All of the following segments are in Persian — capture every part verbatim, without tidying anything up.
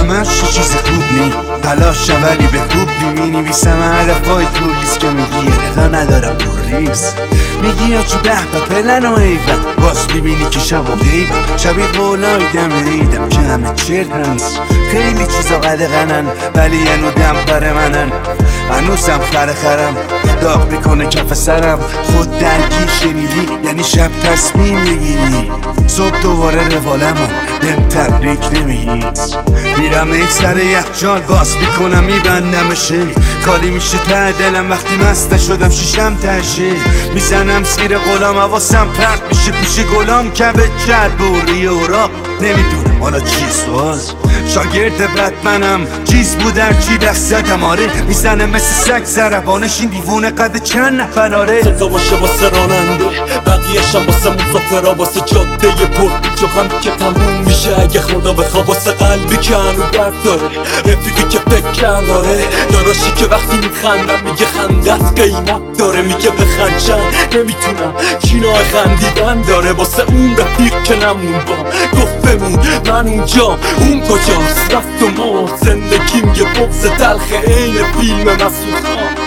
همش چیز خوب نی تلاشم ولی به خوب می‌نویسم حرفای تو لیست که میگی رقا ندارم پر ریز میگی یا چی به به پلن و ایون باز میبینی که شب و غیبم شبیه قولای دم ریدم که همه چرت هست خیلی چیزا قدغنن ولی ینو دم پر منن هنوزم خره خرم داغ میکنه کف سرم خود درگیر شنیدی یعنی شب تصمیم میگیری صبح دوباره روالمو بهم تبریک نمیگید میرم ایک سر یخچال باز میکنم میبندمشه خالی میشه ته دلم وقتی مسته شدم شیشم تشه میزنم زیر غلام حواسم پرت میشه پیش گلام کبه کرد بوری اوراق نمیدونم حالا چی سواز شاگرد بتمنم چیز بود در چی دستم آره میزنه مثل سگ زربانش این دیوونه قد چند نفراره صدا باشه واسه راننده بقیه‌شم واسه مسافرها واسه جاده پر جو هم که تموم میشه اگه خدا بخواه واسه قلبی که هنو درد داره رفیقی که فکر داره داراشی که وقتی میخندم میگه خندت قیمت داره میگه بخند چند نمیتونم چینای خندیدن داره واسه اون رفیق که نمون با گفت بمون من اونجا اون کجاست رفت و مرد زندگیم یه بغض تلخ عین فیلم مسعود خان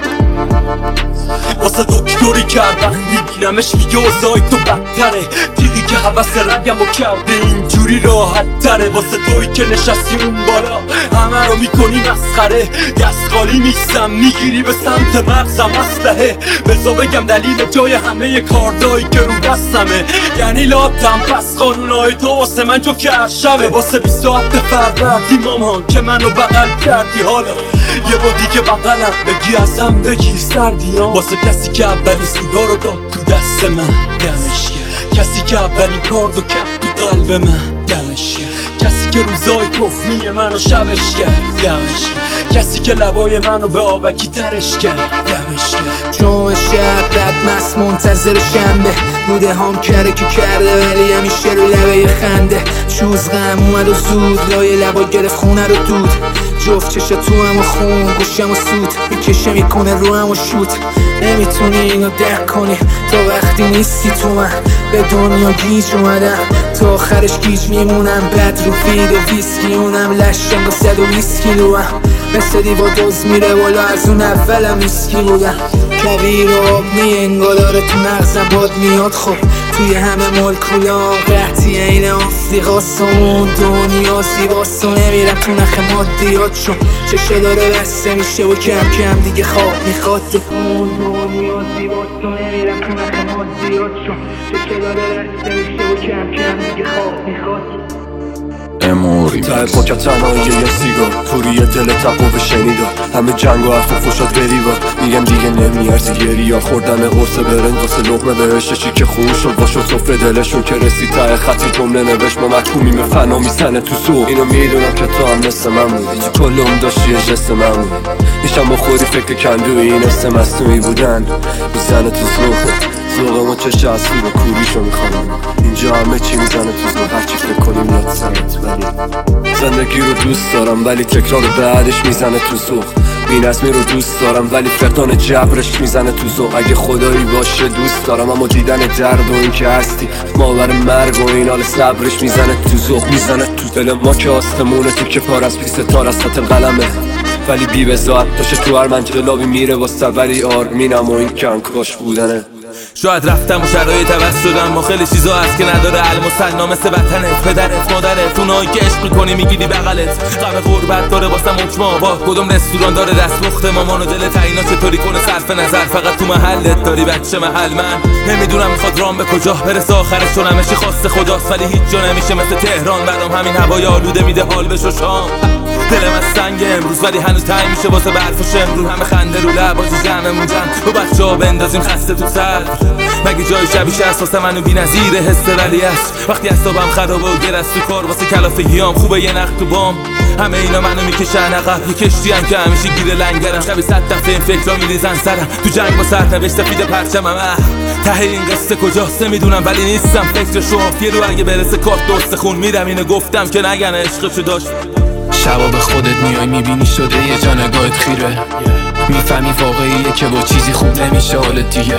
واسه دکتری کرد وقت میبینمش میگه اوضاعی تو بدتره دیدی که حوث رگم و کرده اینجوری راحت تره واسه توی که نشستی اون بالا همه رو میکنی مسخره دست خالی نیستم میگیری به سمت مغزم اسلحه بزا بگم دلیل جای همه کاردایی که رو دستمه یعنی لابتم پس قانونای تو واسه من جو کرشمه واسه بیست ساعت فروردی مامان که منو بغل کردی حالا یه با دیگه بغلم بگی ازم بگیر سردی ها واسه کسی که اولین سودا رو داد تو دست من دمش گرم کسی که اولین کار رو کرد تو قلب من دمش گرم کسی که روزای کفنی منو شبش کرد دمش گرم کسی که لبای منو به آبکی ترش کرد دمش گرم جمعه شب رد مست منتظر شنبه بوده هم کره که کرده ولی همیشه رو لبه خنده چوز غم اومد و زود لای لبا گرفت خونه رو دود جفت چشا تو هم و خون گوشم و سود میکشه میکنه رو هم و شوت نمیتونی اینو درک کنی تا وقتی نیستی تو من به دنیا گیج اومدم تا آخرش گیج میمونم بد رو فید و ویسکی اونم لشم با صد و بیست کیلو هم مثل دیوا دوز میره والا از اون اولم ویسکی بودم کویر و آب می انگاداره تو مغزم باد میاد خب توی همه مولکولام قحطی این آفریقاست و اون دنیا زیباست و نمیرم تو نخ مادیات چون چشه داره بسته میشه و کم کم دیگه خواب میخواد اون دنیا زیباست و نمیرم تو نخ مادیات چون چشه داره بسته میشه و کم کم دیگه خواب میخواد اموری ته پاکت تنهایی یه سیگار توری دل تقوه شنیدار همه جنگ و حرف و فشاد بریوار میگم دیگه نمیارزی گریا خوردن قرص برنج واسه لقمه بهشت چی که خون شد باشد صفر دلشون که رسید ته خطی جمله نوشت ما محکومیم فنا میزنه تو سوق اینو میدونم که تو هم مثل من بودی تو کلم داشتی یه جست من بودی میشم بخوری فکر کندوی این اسم مصنوعی بودن میزنه تو سوق ذوق ما چشه از سود و کوریشو میخوانم اینجا همه چی میزنه تو ذوق هرچی فکر کنیم یاد سنت ولی زندگی رو دوست دارم ولی تکرار بعدش میزنه تو ذوق بی‌نظمی رو دوست دارم ولی فقدان جبرش میزنه تو ذوق اگه خدایی باشه دوست دارم اما دیدن درد و این که هستی ماور مرگ و این حال صبرش میزنه تو ذوق میزنه تو دل ما که آسمونه تو که پار از پیست تار از سطل قلمه ولی بی بزاعت داشته تو هر منجلابی میره واسه ولی آرمینم و این کنکاش بودنه شاید رفتم و شرایط عوض شدم ما خیلی چیزا هست که نداره علم و سنا مثل وطنت پدرت مادرت اونایی که عشق میکنی میگیری بغلت غم غربت داره واسم حکم آباد کدوم رستوران داره دستپخت مامان و دل تعیینا چطوری کنه صرف نظر فقط تو محلت داری بچه محل من نمیدونم میخواد رام به کجا برسه آخرش چون همه چی خواست خداست ولی هیچ جا نمیشه مثل تهران برام همین هوای آلوده میده حال بشو شام دلم از سنگ امروز ولی هنوز تنگ میشه واسه برف و شمرون همه خنده رو لباش جمعمون جمع با بچه‌ها بندازیم خسته تو سر مگه جای شبیش هست واسه منو بی‌نظیره حس ولی هست وقتی اعصابم خرابه و گرست تو کار واسه کلافگیام خوبه یه نخت تو بام همه اینا منو میکشن عقب یه کشتی هم که همیشه گیر لنگرم شبی صد دفعه این فکرا میریزن سرم تو جنگ با سرنوشت سفید پرچمم ته این قصه کجاست نمیدونم ولی نیستم فکر شوف یه رو اگه برسه کارت دوست خون میرم اینو گفتم که نگن عشقشو داشت شبا به خودت میای میبینی شده یه جا نگاهت خیره میفهمی واقعیه که با چیزی خوب نمیشه حالت دیگه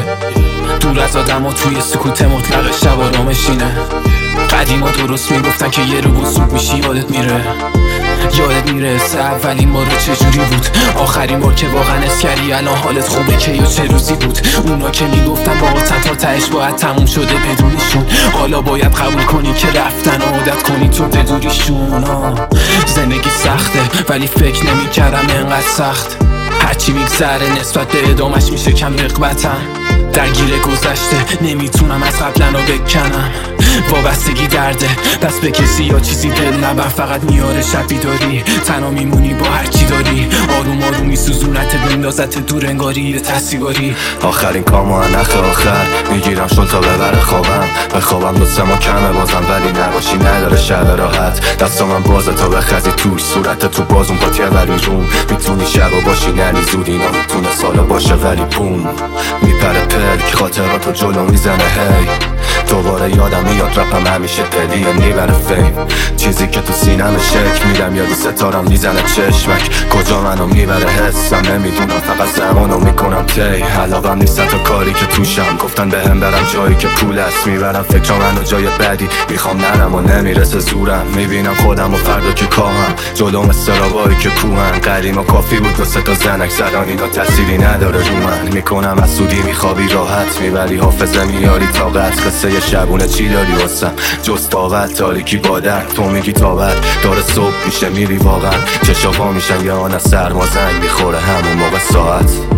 دور از آدم ها توی سکوت مطلق شب آرامش اینه قدیما درست میگفتن که یه رو بسوب میشی یادت میره یادت میرسه اولین بار چجوری بود، آخرین بار که واقعا اسکری الان حالت خوبه که یا چه روزی بود. اونا که میگفتن واقعا تا تهش باید تموم شده بدونیشون، حالا باید قبول کنی که رفتن عادت کنی تو بدوریشون. زندگی سخته ولی فکر نمیکردم انقدر سخت، هرچی میگذره نسبت به ادامش میشه کم رقبتم. درگیر گذشته نمیتونم از قبلا رو بکنم، وابستگی درده دست به کسی یا چیزی دل نبر، فقط میاره شب بیداری تنها میمونی با هرچی داری، آروم آروم میسوزونت بندازت دور انگاری یه تحصیگاری. آخرین کامو نخ آخر میگیرم شل تا ببره خوابم، بخوابم دو سه ما کمه بازم ولی نباشی نداره شب راحت، دستا من بازه تا بخزی توش صورت تو بازون پاتیه ولی روم، میتونی شب و باشی نری زود اینا میتونه سالا باشه ولی بوم میپره پلک خاطراتو جلو میزنه هی، دوباره یادم میاد رپم همیشه پلیه میبره فیم، چیزی که تو سینم شک میرم یادی ستارم میزنه چشمک، کجا منو میبره حسم نمیدونم فقط زمانو میکنم تی، علاقم نیست تا کاری که توشم، گفتن به هم برم جایی که پول است میبرم فکر منو جای بدی، میخوام نرم و نمیرسه زورم، میبینم خودم و فردا که کاهم جلوم استرابایی که کوهن، قدیم و کافی بود دو سه تا زنک زدن اینا تأثیری نداره رو من، میکنم از سودی میخوابی راحت میبری حافظه میاری طاقت، قصه شبونه چی داری واسم جز تاوت تاریکی بادر، تو میگی تاوت داره صبح میشه میری واقعا چشا پا میشن یا آن از سرما زنگ میخوره همون موقع ساعت.